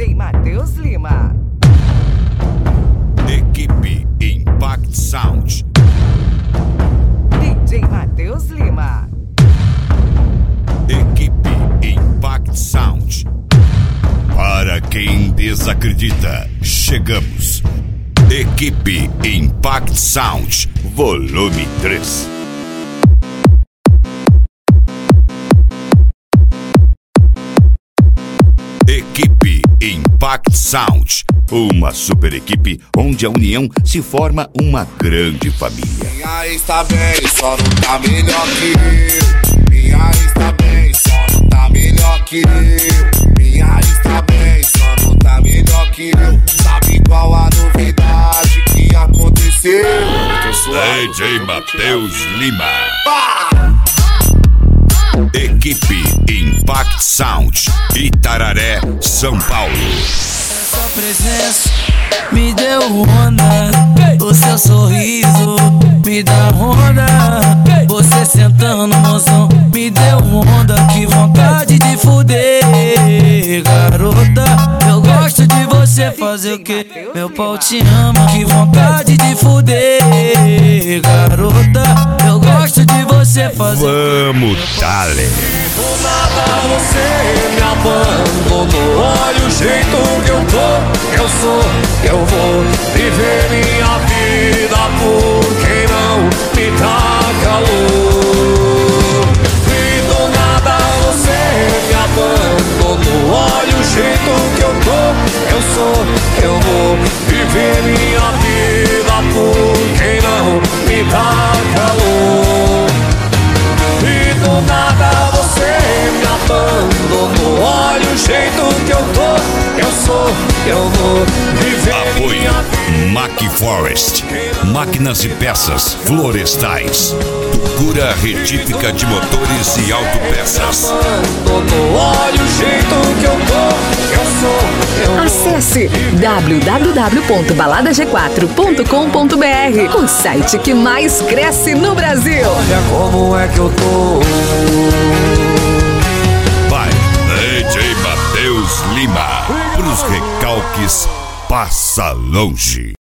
DJ Matheus Lima. Equipe Impact Sound. DJ Matheus Lima. Equipe Impact Sound. Para quem desacredita, chegamos. Equipe Impact Sound, volume 3. Equipe Impact Sound, uma super equipe onde a união se forma uma grande família. Minha está bem, só não tá melhor que eu. Minha está bem, só não tá melhor que eu. Minha está bem, só não tá melhor que eu. Sabe qual a novidade que aconteceu? DJ Matheus Lima. Equipe Impact Sound, Itararé, São Paulo. Sua presença me deu onda, o seu sorriso me dá onda. Você sentando, mozão, me deu onda. Que vontade de fuder, garota. Eu gosto de você fazer o que? Meu pau te ama. Que vontade de fuder, garota. Eu gosto de você fazer. Vamos, dale. Do nada você me abandonou. Olha o jeito que eu tô, eu sou, eu vou viver minha vida por quem não me dá calor. E do nada você me abandonou. Olha o jeito que eu tô, eu sou, eu vou viver minha vida por quem não me dá calor. E do nada você me abandonou. Olha o jeito que eu tô, eu sou, eu vou viver Apoio minha vida. Mac Forest, máquinas e peças florestais, cura retífica de motores e autopeças. Olha o jeito que eu tô, eu sou, eu vou. Acesse www.baladag4.com.br, o site que mais cresce no Brasil. Olha como é que eu tô. Vai, DJ Matheus Lima, pros recalques passa longe.